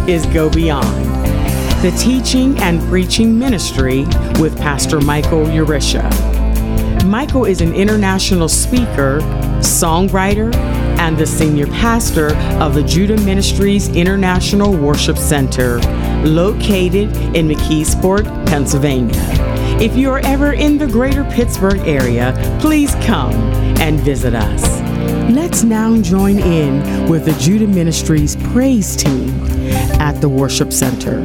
is Go Beyond, the teaching and preaching ministry with Pastor Michael Urisha. Michael is an international speaker, songwriter, and the senior pastor of the Judah Ministries International Worship Center, located in McKeesport, Pennsylvania. If you are ever in the greater Pittsburgh area, please come and visit us. Let's now join in with the Judah Ministries praise team at the Worship Center.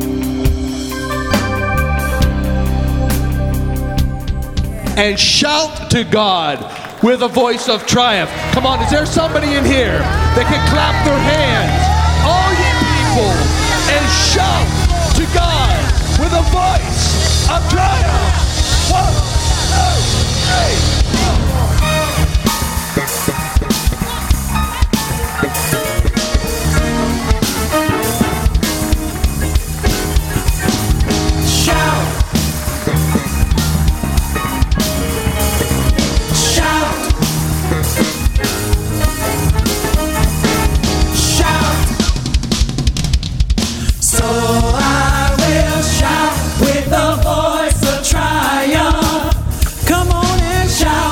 And shout to God with a voice of triumph. Come on, is there somebody in here that can clap their hands, all you people, and shout to God with a voice of triumph? 1, 2, 3. Shout.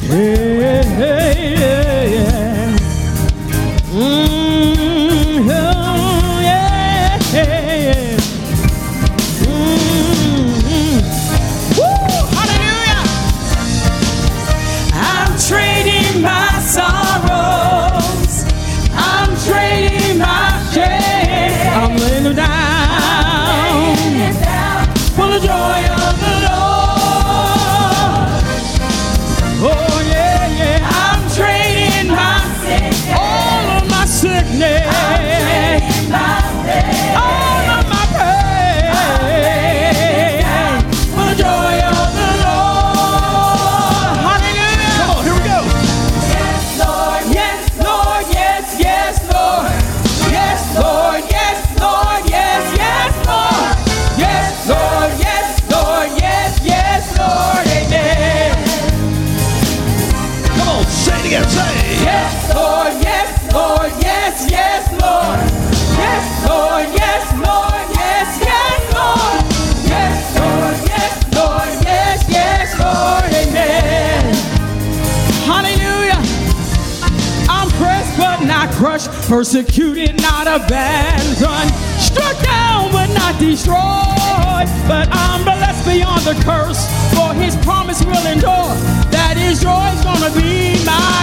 Persecuted, not abandoned, struck down but not destroyed. But I'm blessed beyond the curse, for his promise will endure. That his joy is gonna be my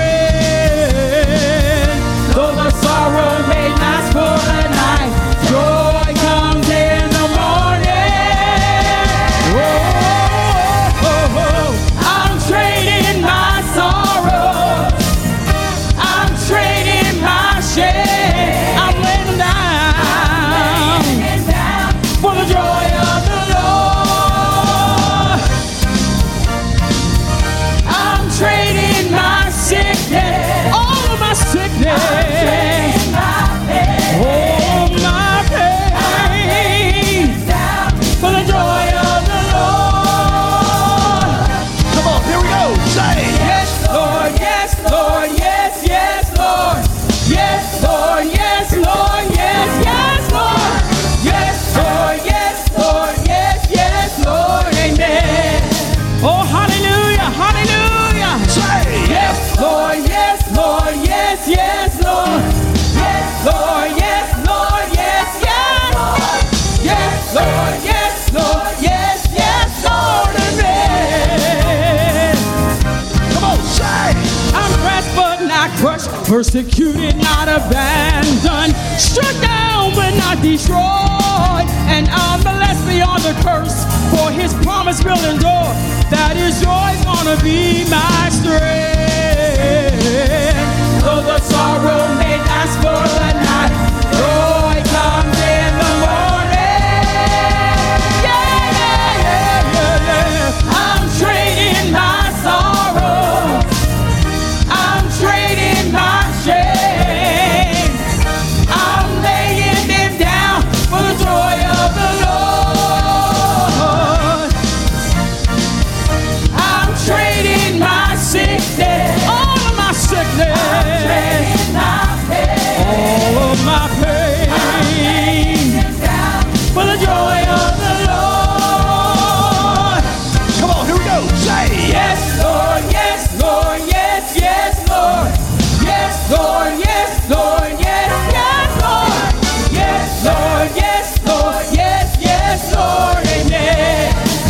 strength. Though the sorrow may last for the night, joy comes in the morning. Oh, oh, oh. I'm trading my sorrow, I'm trading my shame, I'm laying down for the joy of the Lord. I'm trading my sickness, all of my sickness, all my pain, for the joy of the Lord. Come on, here we go. Say, yes, Lord, yes, Lord, yes, yes, Lord. Yes, Lord, yes, Lord, yes, yes, Lord. Yes, Lord, yes, Lord, yes, yes, Lord, amen. Oh, hallelujah, hallelujah. say, Yes, Lord, yes, Lord, yes, yes, Lord. Yes, Lord, yes, Lord, yes, yes, Lord. Yes, Lord, yes, Lord, yes, yes, Lord, amen. come on, say. I'm pressed but not crushed, persecuted, not abandoned, struck down but not destroyed. And I'm blessed beyond the curse, for his promise will endure. That his joy is gonna be my strength. Though the sorrow may last for the night, joy comes in the morning. Yeah, yeah, yeah, yeah, yeah. I'm trading my sorrow, I'm trading my shame, I'm laying them down for the joy of the Lord. I'm trading my sickness, all of my sickness, all of my pain, for the joy of the Lord. Come on, here we go. Say, Yes, Lord, yes, Lord, yes, yes, Lord. Yes, Lord, yes, Lord, yes, yes, Lord. Yes, Lord, yes, Lord, yes, yes, Lord, amen.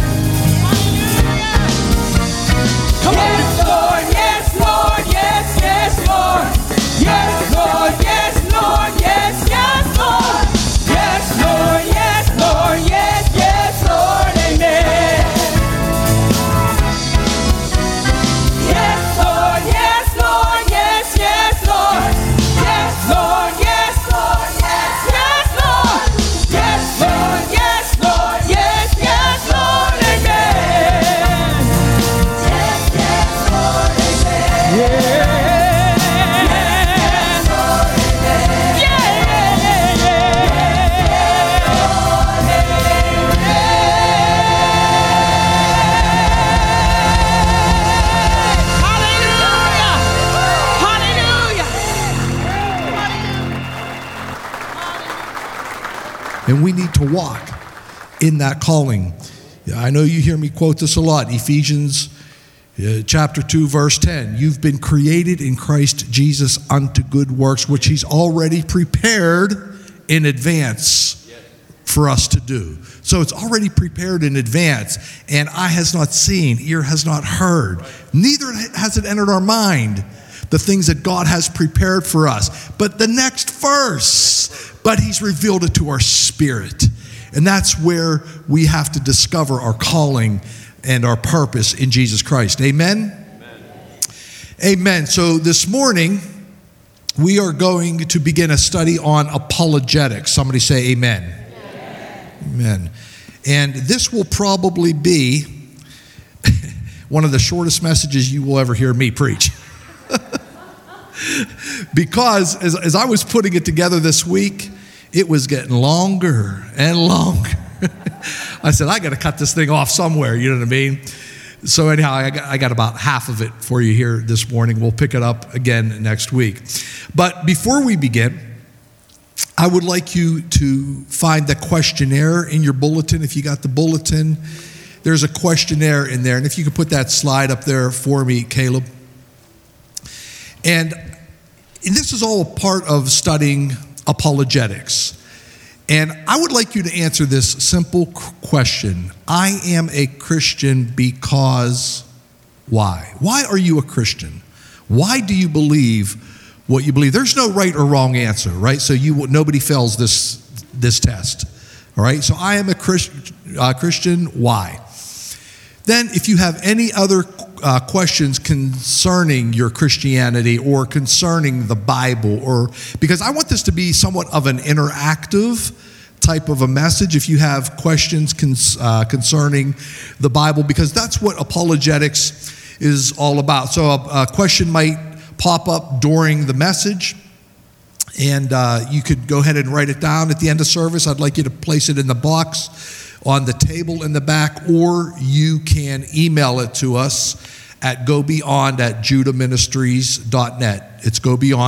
Come on. Yes, Lord, yes, Lord, yes, yes, Lord. Yes, Lord, yes, Lord, yes, yes, Lord. Yes, Lord, yes, Lord, yes, yes, Lord, amen. Yes, Lord, yes, Lord, yes, yes, Lord. Yes, Lord, yes, Lord, yes, yes, Lord. Yes, Lord, yes, Lord, yes, yes, Lord, amen. Yes, yes, Lord, amen. Yeah. And we need to walk in that calling. I know you hear me quote this a lot. Ephesians Chapter 2, verse 10, you've been created in Christ Jesus unto good works, which he's already prepared in advance for us to do. So it's already prepared in advance, and eye has not seen, ear has not heard, neither has it entered our mind, the things that God has prepared for us. But the next verse, but he's revealed it to our spirit. And that's where we have to discover our calling and our purpose in Jesus Christ. Amen? Amen. So this morning, we are going to begin a study on apologetics. Somebody say amen. Amen. And this will probably be one of the shortest messages you will ever hear me preach. Because as I was putting it together this week, it was getting longer and longer. I said, I got to cut this thing off somewhere, you know what I mean? So anyhow, I got about half of it for you here this morning. We'll pick it up again next week. But before we begin, I would like you to find the questionnaire in your bulletin. If you got the bulletin, there's a questionnaire in there. And if you could put that slide up there for me, Caleb. And this is all part of studying apologetics. And I would like you to answer this simple question. I am a Christian because why? Why are you a Christian? Why do you believe what you believe? There's no right or wrong answer, right? So nobody fails this test, all right? So I am a Christian, why? Then if you have any other questions concerning your Christianity or concerning the Bible, or because I want this to be somewhat of an interactive type of a message, if you have questions concerning the Bible, because that's what apologetics is all about. So a question might pop up during the message, and you could go ahead and write it down at the end of service. I'd like you to place it in the box on the table in the back, or you can email it to us at gobeyond@judahministries.net. It's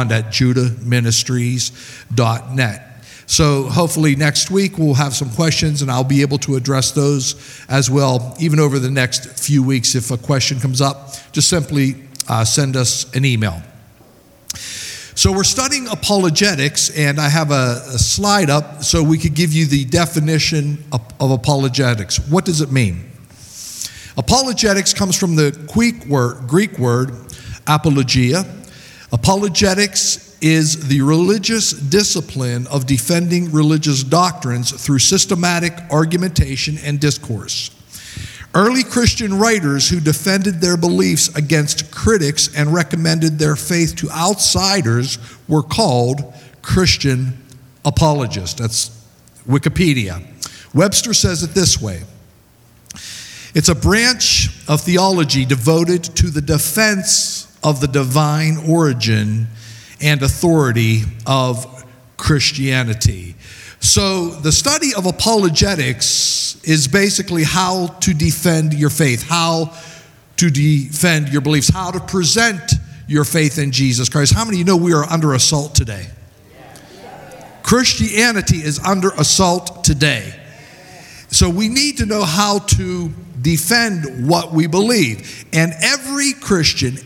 gobeyond@judahministries.net. So hopefully next week we'll have some questions, and I'll be able to address those as well, even over the next few weeks. If a question comes up, just simply send us an email. So we're studying apologetics, and I have a slide up so we could give you the definition of apologetics. What does it mean? Apologetics comes from the Greek word apologia. Apologetics is the religious discipline of defending religious doctrines through systematic argumentation and discourse. Early Christian writers who defended their beliefs against critics and recommended their faith to outsiders were called Christian apologists. That's Wikipedia. Webster says it this way: it's a branch of theology devoted to the defense of the divine origin and authority of Christianity. So the study of apologetics is basically how to defend your faith, how to defend your beliefs, how to present your faith in Jesus Christ. How many of you know we are under assault today? Christianity is under assault today. So we need to know how to defend what we believe. And every Christian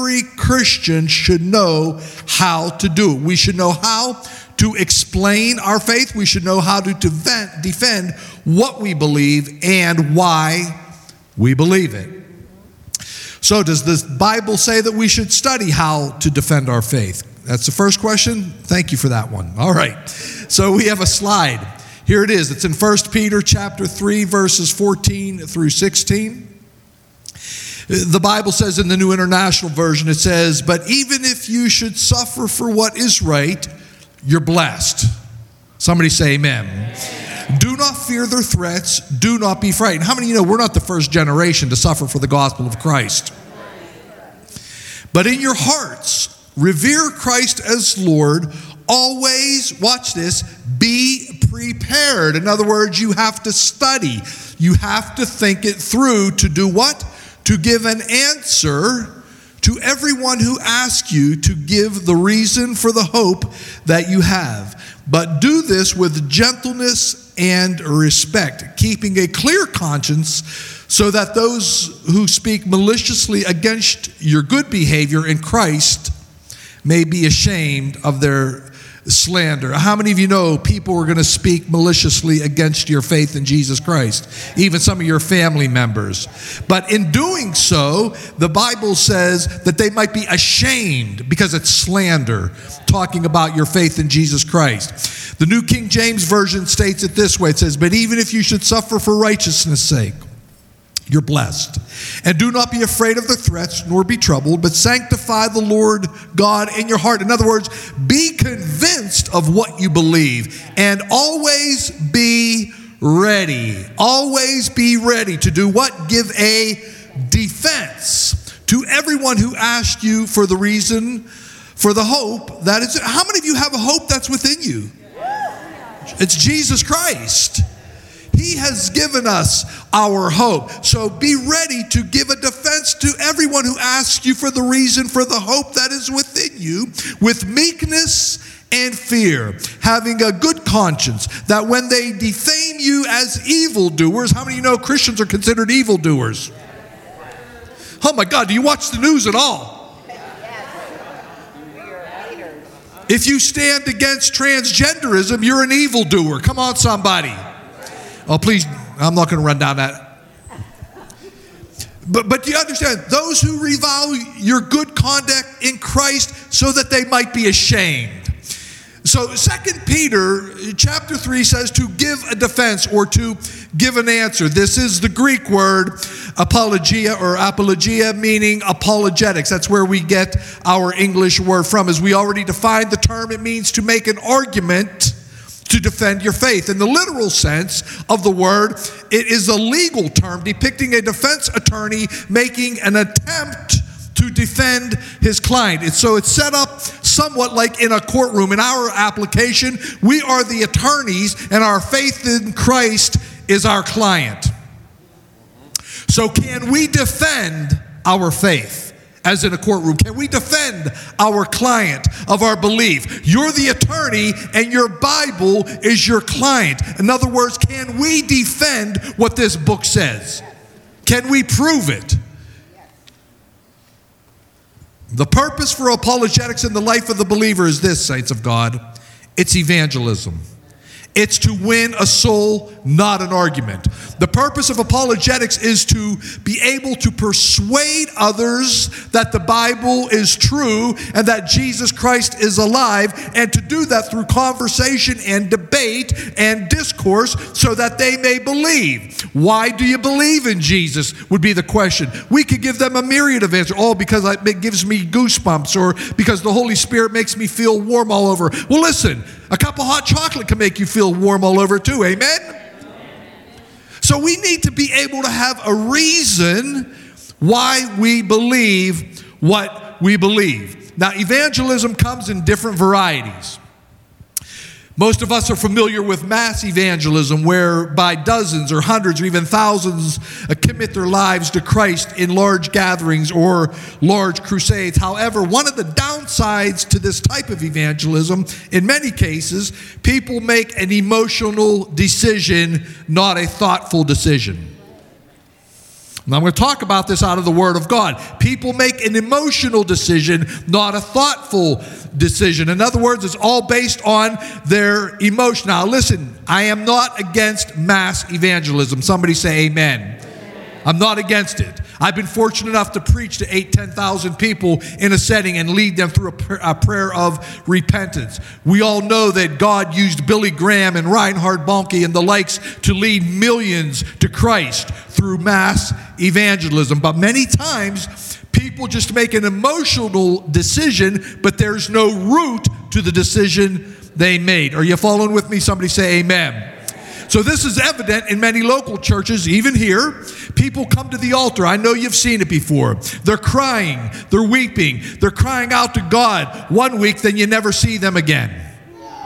should know how to do it. We should know how to explain our faith. We should know how to defend what we believe and why we believe it. So does the Bible say that we should study how to defend our faith? That's the first question. Thank you for that one. All right. So we have a slide. Here it is. It's in 1 Peter chapter 3, verses 14 through 16. The Bible says in the New International Version, it says, "But even if you should suffer for what is right, you're blessed." Somebody say amen. "Do not fear their threats. Do not be frightened." How many of you know we're not the first generation to suffer for the gospel of Christ? "But in your hearts, revere Christ as Lord. Always," watch this, "be prepared." In other words, you have to study. You have to think it through to do what? To give an answer to everyone who asks you, to give the reason for the hope that you have. But do this with gentleness and respect, keeping a clear conscience, so that those who speak maliciously against your good behavior in Christ may be ashamed of their slander. How many of you know people are going to speak maliciously against your faith in Jesus Christ? Even some of your family members. But in doing so, the Bible says that they might be ashamed because it's slander, talking about your faith in Jesus Christ. The New King James Version states it this way. It says, "But even if you should suffer for righteousness' sake, you're blessed. And do not be afraid of the threats, nor be troubled, but sanctify the Lord God in your heart." In other words, be convinced of what you believe, and always be ready. Always be ready to do what? Give a defense to everyone who asks you for the reason, for the hope that is. How many of you have a hope that's within you? It's Jesus Christ. He has given us our hope. So be ready to give a defense to everyone who asks you for the reason for the hope that is within you, with meekness and fear, having a good conscience, that when they defame you as evildoers — how many of you know Christians are considered evildoers? Oh my God, do you watch the news at all? If you stand against transgenderism, you're an evildoer. Come on, somebody. Oh, please, I'm not going to run down that. But do you understand? Those who revile your good conduct in Christ so that they might be ashamed. So 2 Peter chapter 3 says to give a defense or to give an answer. This is the Greek word apologia or apologia, meaning apologetics. That's where we get our English word from. As we already defined the term, it means to make an argument to defend your faith. In the literal sense of the word, it is a legal term depicting a defense attorney making an attempt to defend his client. It's set up somewhat like in a courtroom. In our application, we are the attorneys and our faith in Christ is our client. So can we defend our faith? As in a courtroom, can we defend our client of our belief? You're the attorney and your Bible is your client. In other words, can we defend what this book says? Can we prove it? The purpose for apologetics in the life of the believer is this, saints of God. It's evangelism. It's to win a soul, not an argument. The purpose of apologetics is to be able to persuade others that the Bible is true and that Jesus Christ is alive, and to do that through conversation and debate and discourse so that they may believe. Why do you believe in Jesus would be the question. We could give them a myriad of answers. Oh, because it gives me goosebumps, or because the Holy Spirit makes me feel warm all over. Well, listen, a cup of hot chocolate can make you feel warm all over too, amen? So we need to be able to have a reason why we believe what we believe. Now, evangelism comes in different varieties. Most of us are familiar with mass evangelism, whereby dozens or hundreds or even thousands commit their lives to Christ in large gatherings or large crusades. However, one of the downsides to this type of evangelism, in many cases, people make an emotional decision, not a thoughtful decision. Now, I'm going to talk about this out of the Word of God. People make an emotional decision, not a thoughtful decision. In other words, it's all based on their emotion. Now, listen, I am not against mass evangelism. Somebody say amen. I'm not against it. I've been fortunate enough to preach to 10,000 people in a setting and lead them through a prayer of repentance. We all know that God used Billy Graham and Reinhard Bonnke and the likes to lead millions to Christ through mass evangelism. But many times, people just make an emotional decision, but there's no root to the decision they made. Are you following with me? Somebody say amen. So this is evident in many local churches, even here. People come to the altar. I know you've seen it before. They're crying. They're weeping. They're crying out to God one week, then you never see them again.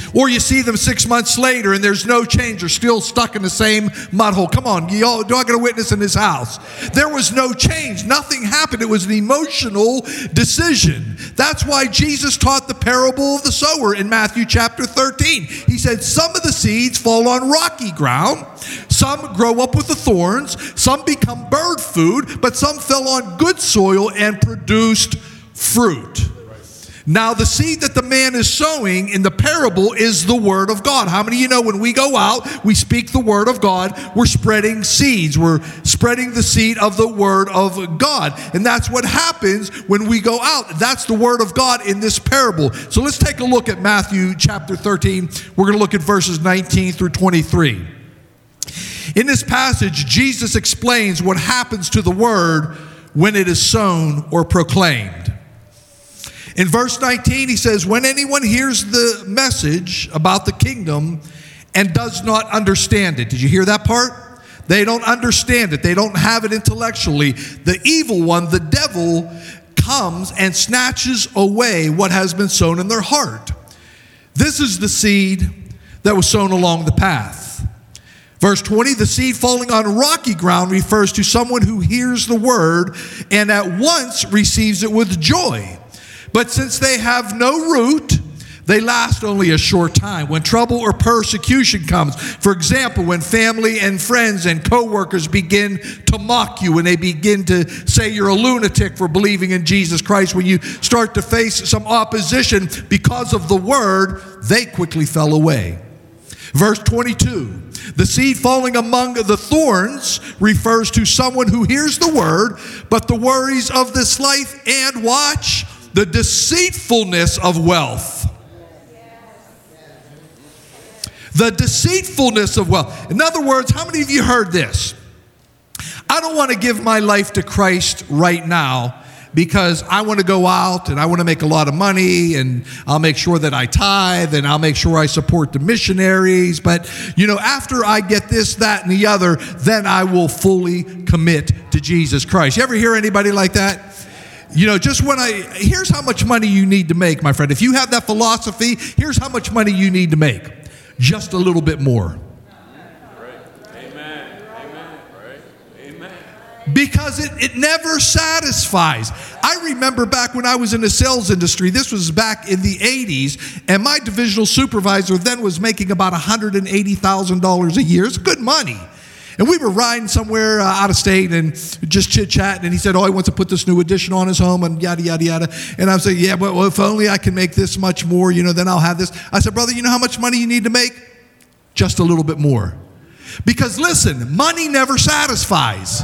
Or you see them 6 months later and there's no change. They're still stuck in the same mud hole. Come on, y'all not going to witness in this house. There was no change. Nothing happened. It was an emotional decision. That's why Jesus taught the parable of the sower in Matthew chapter 13. He said, some of the seeds fall on rocky ground. Some grow up with the thorns. Some become bird food. But some fell on good soil and produced fruit. Now, the seed that the man is sowing in the parable is the Word of God. How many of you know when we go out, we speak the Word of God, we're spreading seeds. We're spreading the seed of the Word of God. And that's what happens when we go out. That's the Word of God in this parable. So let's take a look at Matthew chapter 13. We're going to look at verses 19 through 23. In this passage, Jesus explains what happens to the Word when it is sown or proclaimed. In verse 19, he says, when anyone hears the message about the kingdom and does not understand it. Did you hear that part? They don't understand it. They don't have it intellectually. The evil one, the devil, comes and snatches away what has been sown in their heart. This is the seed that was sown along the path. Verse 20, the seed falling on rocky ground refers to someone who hears the word and at once receives it with joy. But since they have no root, they last only a short time. When trouble or persecution comes, for example, when family and friends and co-workers begin to mock you, when they begin to say you're a lunatic for believing in Jesus Christ, when you start to face some opposition because of the word, they quickly fell away. Verse 22, the seed falling among the thorns refers to someone who hears the word, but the worries of this life and watch, the deceitfulness of wealth. The deceitfulness of wealth. In other words, how many of you heard this? I don't want to give my life to Christ right now because I want to go out and I want to make a lot of money and I'll make sure that I tithe and I'll make sure I support the missionaries. But, after I get this, that, and the other, then I will fully commit to Jesus Christ. You ever hear anybody like that? Here's how much money you need to make, my friend. If you have that philosophy, here's how much money you need to make. Just a little bit more. Amen. Amen. Because it never satisfies. I remember back when I was in the sales industry, this was back in the 80s, and my divisional supervisor then was making about $180,000 a year. It's good money. And we were riding somewhere out of state and just chit-chatting. And he said, he wants to put this new addition on his home and yada, yada, yada. And I was like, yeah, well, if only I can make this much more, then I'll have this. I said, brother, you know how much money you need to make? Just a little bit more. Because listen, money never satisfies.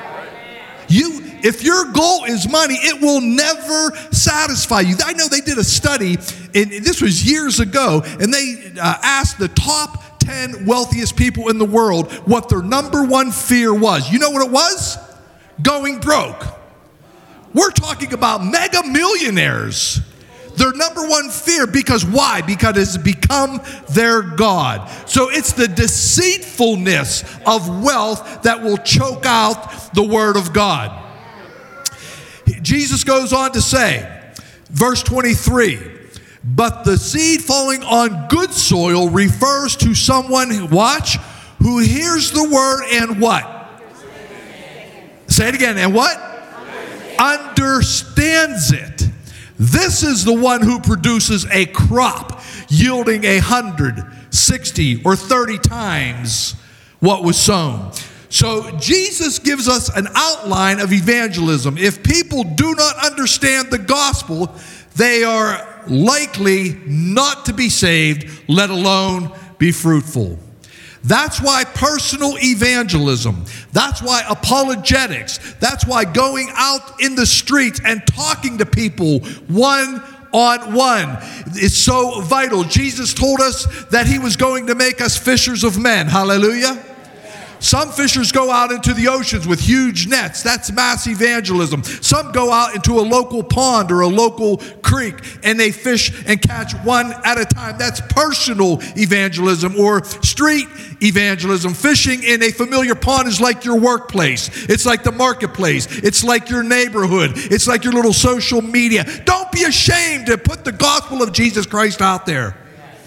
If your goal is money, it will never satisfy you. I know they did a study, and this was years ago, and they asked the top 10 wealthiest people in the world what their number one fear was. You know what it was? Going broke. We're talking about mega millionaires. Their number one fear, because why? Because it's become their God. So it's the deceitfulness of wealth that will choke out the word of God. Jesus goes on to say, verse 23, but the seed falling on good soil refers to someone, watch, who hears the word and what? Say it again, and what? Understands it. This is the one who produces a crop yielding 100, 60, or 30 times what was sown. So Jesus gives us an outline of evangelism. If people do not understand the gospel, they are likely not to be saved, let alone be fruitful. That's why personal evangelism, that's why apologetics, that's why going out in the streets and talking to people one-on-one is so vital. Jesus told us that he was going to make us fishers of men. Hallelujah. Some fishers go out into the oceans with huge nets. That's mass evangelism. Some go out into a local pond or a local creek and they fish and catch one at a time. That's personal evangelism or street evangelism. Fishing in a familiar pond is like your workplace. It's like the marketplace. It's like your neighborhood. It's like your little social media. Don't be ashamed to put the gospel of Jesus Christ out there.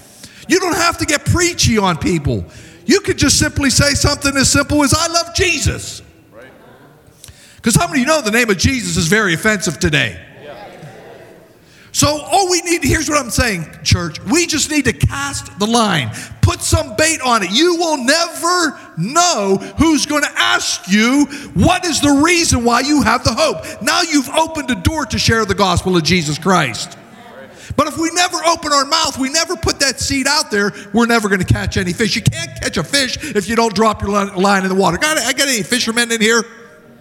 You don't have to get preachy on people. You could just simply say something as simple as, I love Jesus. Because how many of you know the name of Jesus is very offensive today? So all we need, here's what I'm saying, church. We just need to cast the line. Put some bait on it. You will never know who's going to ask you what is the reason why you have the hope. Now you've opened a door to share the gospel of Jesus Christ. But if we never open our mouth, we never put that seed out there, we're never going to catch any fish. You can't catch a fish if you don't drop your line in the water. I got any fishermen in here?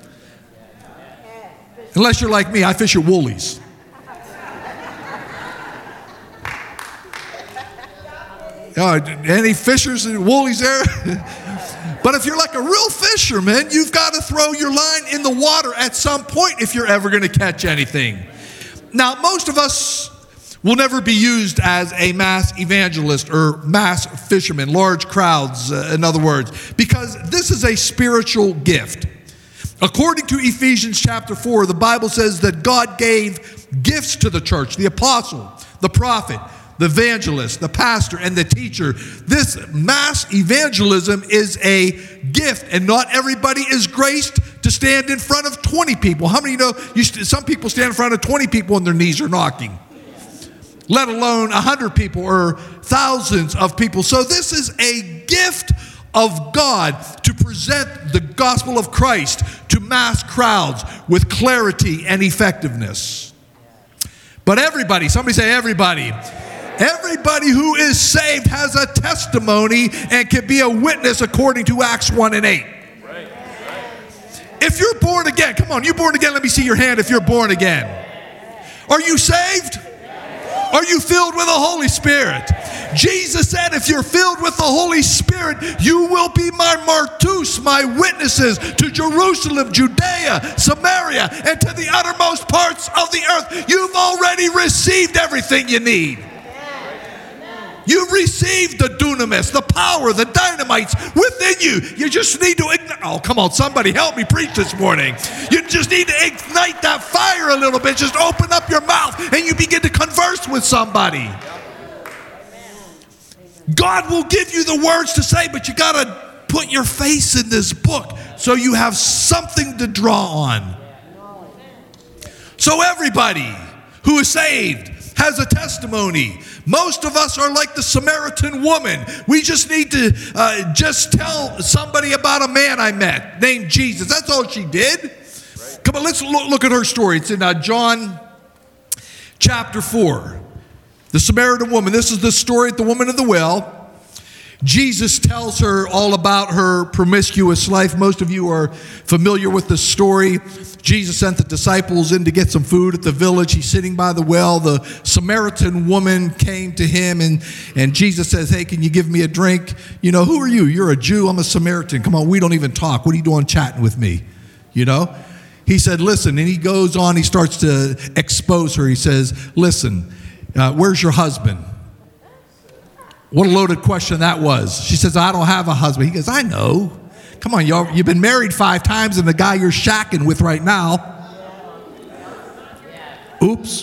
Unless you're like me, I fish at Woolies. Any fishers and Woolies there? But if you're like a real fisherman, you've got to throw your line in the water at some point if you're ever going to catch anything. Now, most of us will never be used as a mass evangelist or mass fisherman, large crowds, in other words, because this is a spiritual gift. According to Ephesians chapter 4, the Bible says that God gave gifts to the church, the apostle, the prophet, the evangelist, the pastor, and the teacher. This mass evangelism is a gift, and not everybody is graced to stand in front of 20 people. How many of you know some people stand in front of 20 people and their knees are knocking? Let alone 100 people or thousands of people. So this is a gift of God to present the gospel of Christ to mass crowds with clarity and effectiveness. But everybody, somebody say everybody. Everybody who is saved has a testimony and can be a witness according to Acts 1 and 8. If you're born again, come on, you born again, let me see your hand if you're born again. Are you saved? Are you filled with the Holy Spirit? Jesus said, if you're filled with the Holy Spirit, you will be my martus, my witnesses to Jerusalem, Judea, Samaria, and to the uttermost parts of the earth. You've already received everything you need. You've received the dunamis, the power, the dynamites within you. You just need to ignite. Oh, come on, somebody help me preach this morning. You just need to ignite that fire a little bit. Just open up your mouth and you begin to converse with somebody. God will give you the words to say, but you got to put your face in this book so you have something to draw on. So everybody who is saved has a testimony. Most of us are like the Samaritan woman. We just need to just tell somebody about a man I met named Jesus. That's all she did. Right. Come on, let's look at her story. It's in John chapter 4. The Samaritan woman. This is the story of the woman of the well. Jesus tells her all about her promiscuous life. Most of you are familiar with the story. Jesus sent the disciples in to get some food at the village. He's sitting by the well. The Samaritan woman came to him, and Jesus says, hey, can you give me a drink? You know, who are you? You're a Jew. I'm a Samaritan. Come on, we don't even talk. What are you doing chatting with me? You know? He said, listen, and he goes on. He starts to expose her. He says, listen, where's your husband? What a loaded question that was. She says, I don't have a husband. He goes, I know. Come on, y'all. You've been married 5 times, and the guy you're shacking with right now. Oops.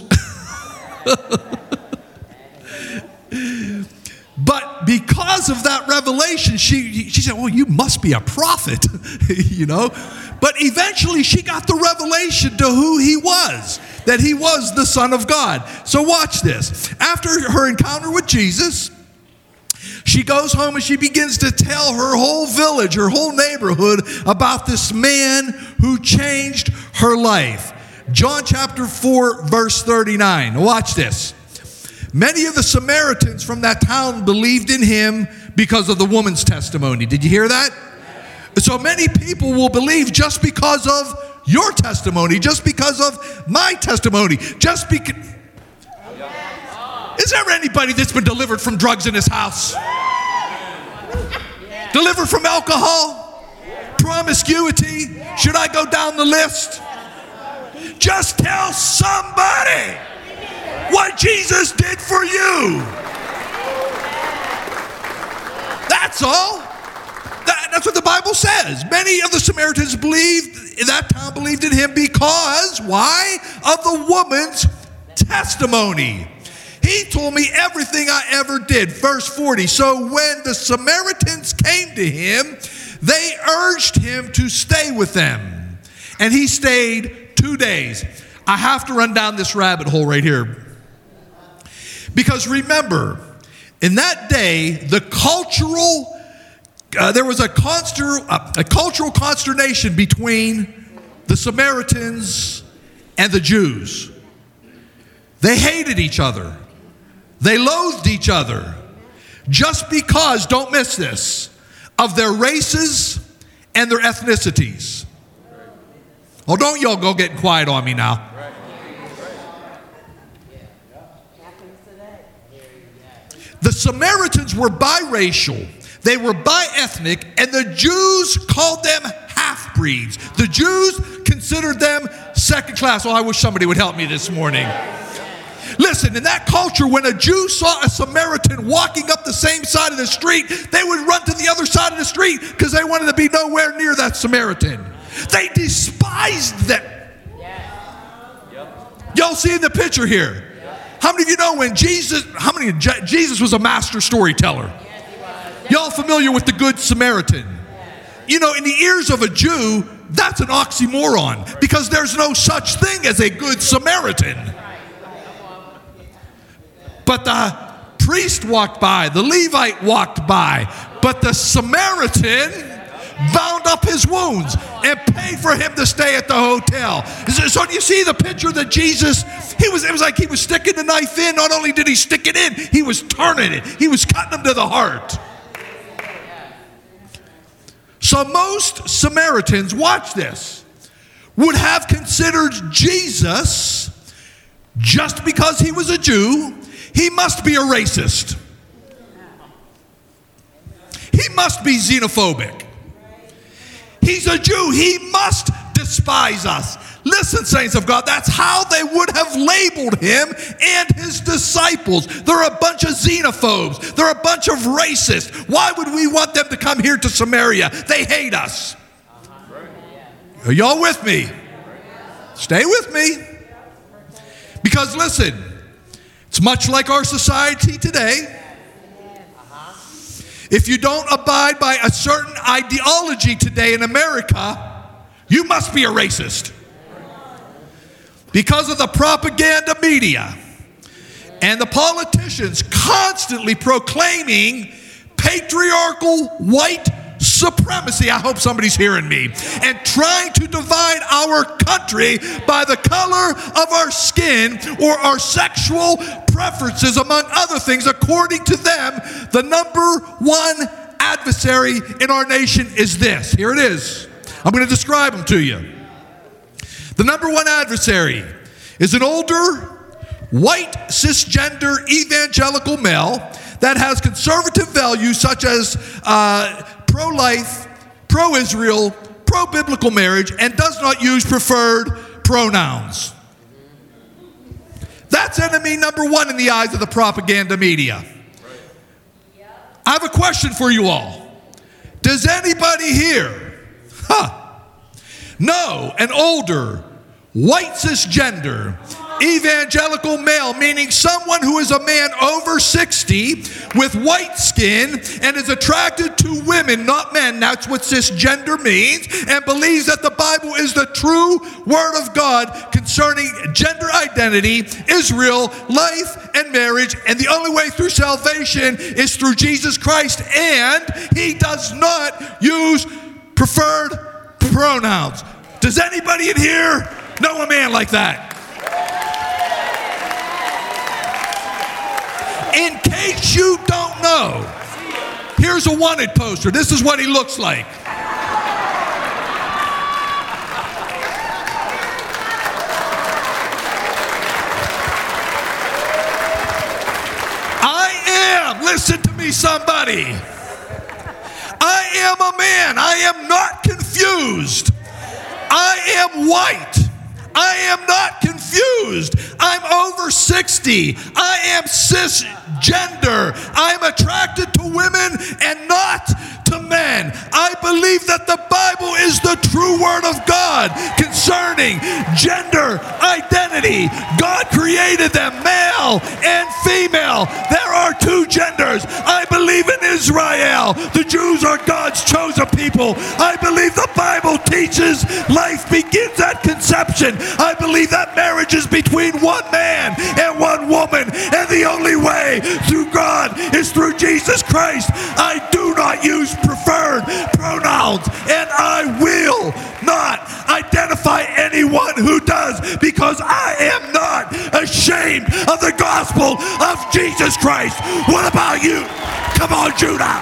But because of that revelation, she said, well, you must be a prophet, you know. But eventually she got the revelation to who he was, that he was the Son of God. So watch this. After her encounter with Jesus, she goes home and she begins to tell her whole village, her whole neighborhood about this man who changed her life. John chapter 4, verse 39. Watch this. Many of the Samaritans from that town believed in him because of the woman's testimony. Did you hear that? So many people will believe just because of your testimony, just because of my testimony, just because... Is there anybody that's been delivered from drugs in this house? Delivered from alcohol? Promiscuity? Should I go down the list? Just tell somebody what Jesus did for you. That's all. That's what the Bible says. Many of the Samaritans believed, in that town believed in him because, why? Of the woman's testimony. He told me everything I ever did. Verse 40, so when the Samaritans came to him, they urged him to stay with them. And he stayed 2 days. I have to run down this rabbit hole right here. Because remember, in that day, the there was a cultural consternation between the Samaritans and the Jews. They hated each other. They loathed each other. Just because, don't miss this, of their races and their ethnicities. Oh, don't y'all go getting quiet on me now. The Samaritans were biracial. They were bi-ethnic, and the Jews called them half-breeds. The Jews considered them second class. Oh, I wish somebody would help me this morning. Listen, in that culture, when a Jew saw a Samaritan walking up the same side of the street, they would run to the other side of the street because they wanted to be nowhere near that Samaritan. They despised them. Y'all see in the picture here? How many of you know Jesus was a master storyteller? Y'all familiar with the Good Samaritan? You know, in the ears of a Jew, that's an oxymoron because there's no such thing as a Good Samaritan. But the priest walked by, the Levite walked by, but the Samaritan bound up his wounds and paid for him to stay at the hotel. So you see the picture that Jesus, it was like he was sticking the knife in. Not only did he stick it in, he was turning it. He was cutting him to the heart. So most Samaritans, watch this, would have considered Jesus, just because he was a Jew, he must be a racist. He must be xenophobic. He's a Jew. He must despise us. Listen, saints of God, that's how they would have labeled him and his disciples. They're a bunch of xenophobes. They're a bunch of racists. Why would we want them to come here to Samaria? They hate us. Are y'all with me? Stay with me. Because listen, it's much like our society today. If you don't abide by a certain ideology today in America, you must be a racist. Because of the propaganda media and the politicians constantly proclaiming patriarchal white supremacy. I hope somebody's hearing me. And trying to divide our country by the color of our skin or our sexual preferences, among other things. According to them, the number one adversary in our nation is this. Here it is. I'm going to describe them to you. The number one adversary is an older, white, cisgender, evangelical male that has conservative values such as pro-life, pro-Israel, pro-biblical marriage, and does not use preferred pronouns. That's enemy number one in the eyes of the propaganda media. I have a question for you all. Does anybody here know an older, white cisgender, evangelical male, meaning someone who is a man over 60 with white skin and is attracted to women, not men? That's what cisgender means, and believes that the Bible is the true word of God concerning gender identity, Israel, life, and marriage, and the only way through salvation is through Jesus Christ, and he does not use preferred pronouns. Does anybody in here know a man like that? In case you don't know, here's a wanted poster. This is what he looks like. Listen to me, somebody. I am a man. I am not confused. I am white. I am not confused. I'm over 60. I am cisgender. I'm attracted to women and not to men. I believe that the Bible is the true word of God concerning gender identity. God created them male and female. There are two genders. I believe in Israel. The Jews are God's chosen people. I believe the Bible teaches life begins at conception. I believe that marriage is between one man and one woman, and the only way through God is through Jesus Christ. I do not use preferred pronouns, and I will not identify anyone who does, because I am not ashamed of the gospel of Jesus Christ. What about you? Come on, Judah.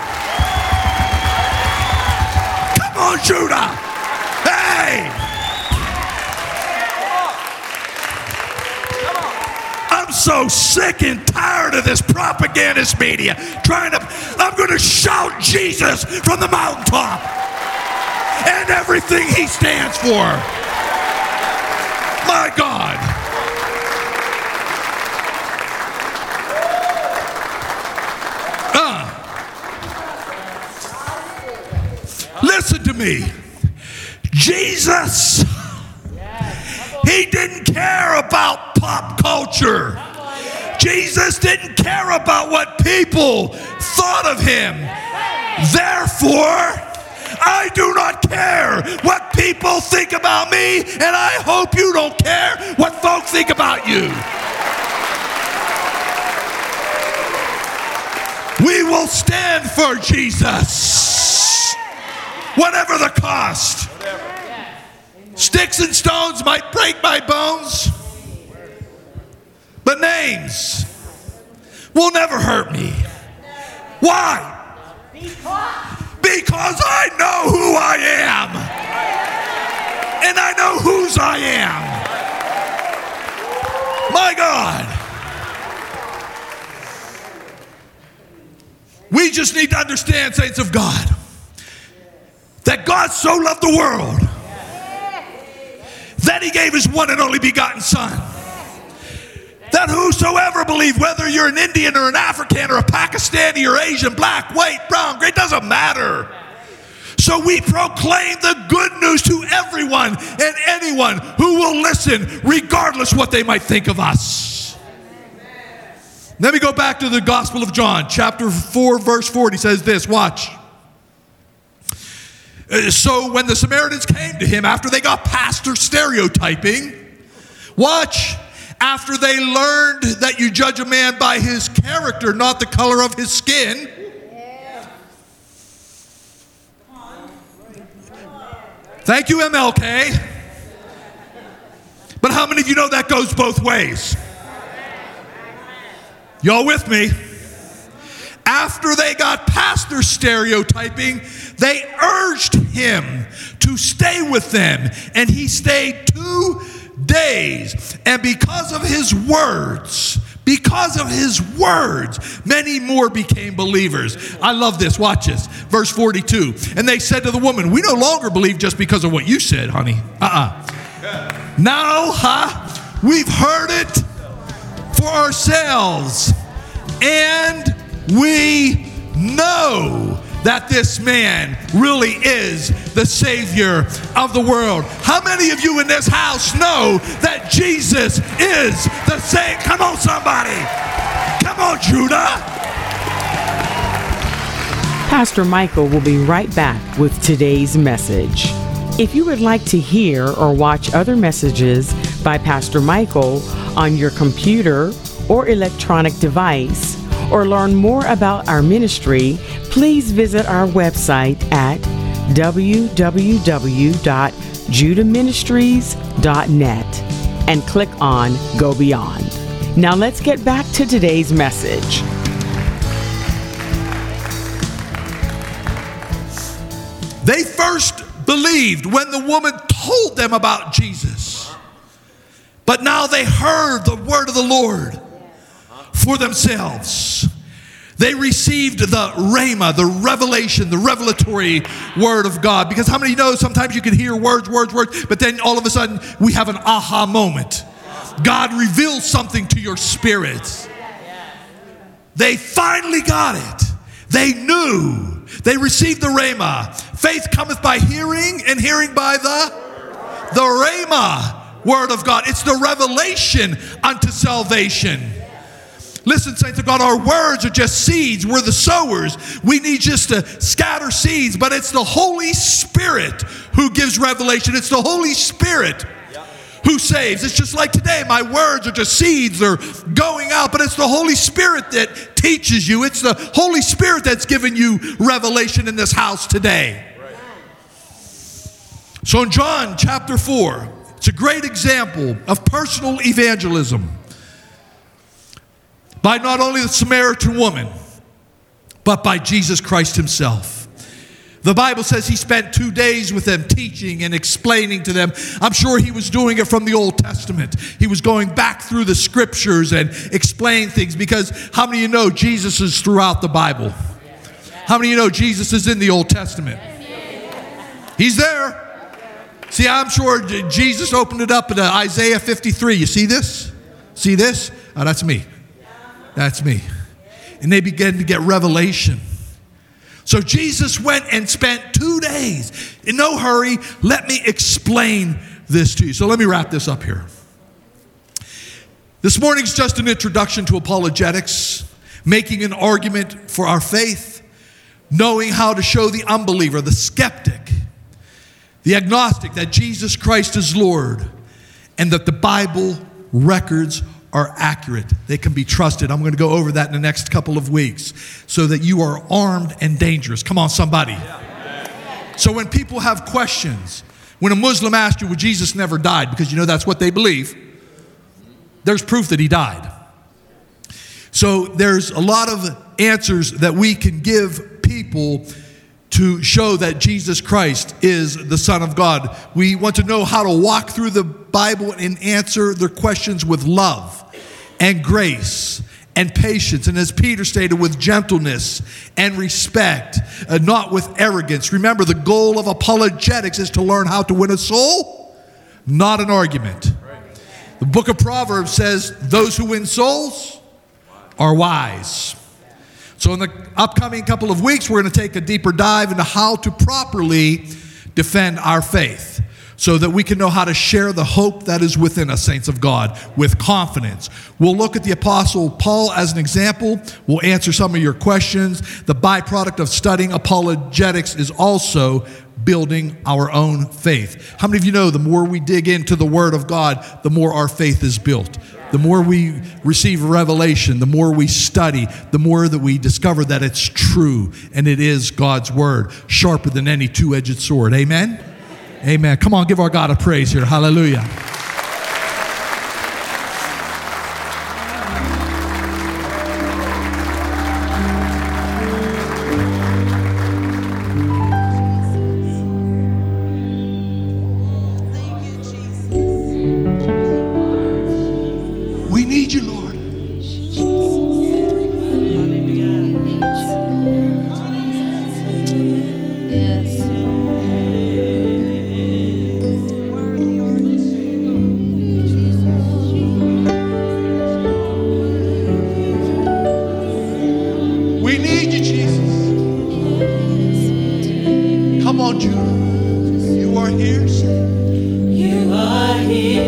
Come on, Judah. Hey! I'm so sick and tired of this propagandist media I'm going to shout Jesus from the mountaintop and everything he stands for. My God. Listen to me. Jesus, he didn't care about pop culture. Jesus didn't care about what people thought of him. Therefore, I do not care what people think about me, and I hope you don't care what folks think about you. We will stand for Jesus, whatever the cost. Sticks and stones might break my bones, but names will never hurt me. Why? Because I know who I am, and I know whose I am. My God. We just need to understand, saints of God, that God so loved the world that he gave his one and only begotten Son, that whosoever believe, whether you're an Indian or an African or a Pakistani or Asian, black, white, brown, gray, doesn't matter. So we proclaim the good news to everyone and anyone who will listen, regardless what they might think of us. Let me go back to the Gospel of John, chapter 4, verse 40 says this, watch. So when the Samaritans came to him, after they got past their stereotyping, watch, after they learned that you judge a man by his character, not the color of his skin. Thank you, MLK. But how many of you know that goes both ways? Y'all with me? After they got past their stereotyping, they urged him to stay with them, and he stayed 2 days. And because of his words, many more became believers. I love this. Watch this. Verse 42. And they said to the woman, we no longer believe just because of what you said, honey. Now, we've heard it for ourselves, and we know that this man really is the Savior of the world. How many of you in this house know that Jesus is the Savior? Come on, somebody. Come on, Judah. Pastor Michael will be right back with today's message. If you would like to hear or watch other messages by Pastor Michael on your computer or electronic device, or learn more about our ministry, please visit our website at www.judahministries.net and click on Go Beyond. Now let's get back to today's message. They first believed when the woman told them about Jesus, but now they heard the word of the Lord for themselves. They received the rhema, the revelation, the revelatory word of God. Because how many know sometimes you can hear words, but then all of a sudden we have an aha moment. God reveals something to your spirit. They finally got it. They knew They received the rhema. Faith cometh by hearing, and hearing by the rhema word of God. It's the revelation unto salvation. Listen, saints of God, our words are just seeds. We're the sowers. We need just to scatter seeds, but it's the Holy Spirit who gives revelation. It's the Holy Spirit who saves. It's just like today, my words are just seeds. They're going out, but it's the Holy Spirit that teaches you. It's the Holy Spirit that's given you revelation in this house today. So in John chapter 4, it's a great example of personal evangelism by not only the Samaritan woman, but by Jesus Christ himself. The Bible says he spent 2 days with them teaching and explaining to them. I'm sure he was doing it from the Old Testament. He was going back through the scriptures and explaining things, because how many of you know Jesus is throughout the Bible? How many of you know Jesus is in the Old Testament? He's there. See, I'm sure Jesus opened it up in Isaiah 53. You see this? See this? Oh, that's me. That's me. And they began to get revelation. So Jesus went and spent 2 days. In no hurry, let me explain this to you. So let me wrap this up here. This morning's just an introduction to apologetics, making an argument for our faith, knowing how to show the unbeliever, the skeptic, the agnostic, that Jesus Christ is Lord, and that the Bible records are accurate. They can be trusted. I'm going to go over that in the next couple of weeks so that you are armed and dangerous. Come on, somebody. So when people have questions, when a Muslim asks you, well, Jesus never died, because you know that's what they believe, there's proof that he died. So there's a lot of answers that we can give people to show that Jesus Christ is the Son of God. We want to know how to walk through the Bible and answer their questions with love and grace and patience. And as Peter stated, with gentleness and respect, not with arrogance. Remember, the goal of apologetics is to learn how to win a soul, not an argument. The book of Proverbs says, those who win souls are wise. So in the upcoming couple of weeks, we're going to take a deeper dive into how to properly defend our faith so that we can know how to share the hope that is within us, saints of God, with confidence. We'll look at the Apostle Paul as an example. We'll answer some of your questions. The byproduct of studying apologetics is also building our own faith. How many of you know the more we dig into the Word of God, the more our faith is built? The more we receive revelation, the more we study, the more that we discover that it's true and it is God's Word, sharper than any two-edged sword. Amen? Amen. Come on, give our God a praise here. Hallelujah. We need you, Lord. We need you, Jesus. Come on, Judah. You are here. You are here,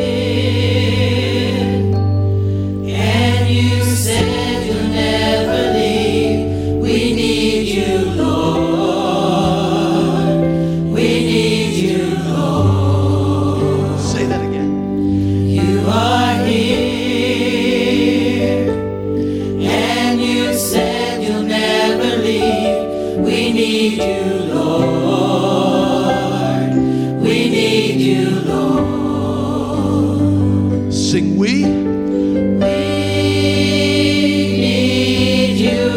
and you said you'll never leave. We need you, Lord. We need you, Lord. Say that again. You are here, and you said you'll never leave. We need you, Lord. We need you, Lord. Sing we. We need you,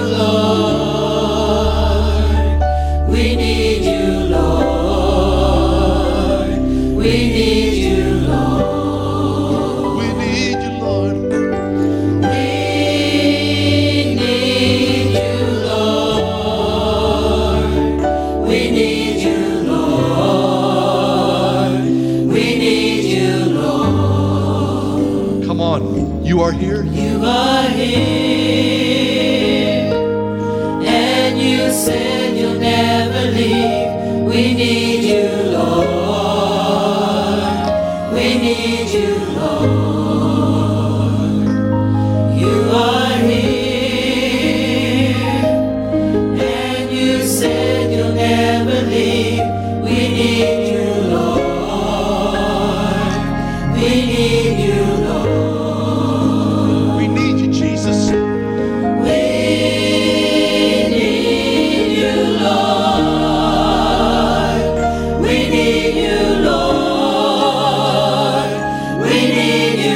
Lord. We need you, Lord. We need you, Lord. We need you, Lord. We need you, Lord. We need you, Lord. We need you, Lord. Come on. You are here. You are here, and you said you'll never never leave. We need you, Lord. We need you, Lord. You are here, and you said you'll never leave. We need you, Lord. We need you, Lord. We need you, Jesus. We need you, Lord. We need you, Lord. We need you.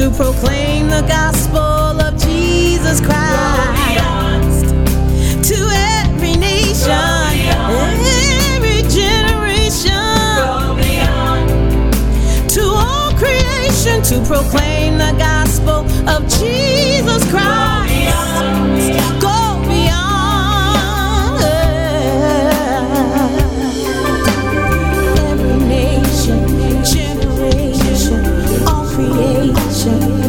to proclaim the gospel of Jesus Christ to every nation, every generation, to all creation, to proclaim the gospel of Jesus Christ. Go beyond every nation, generation, all creation.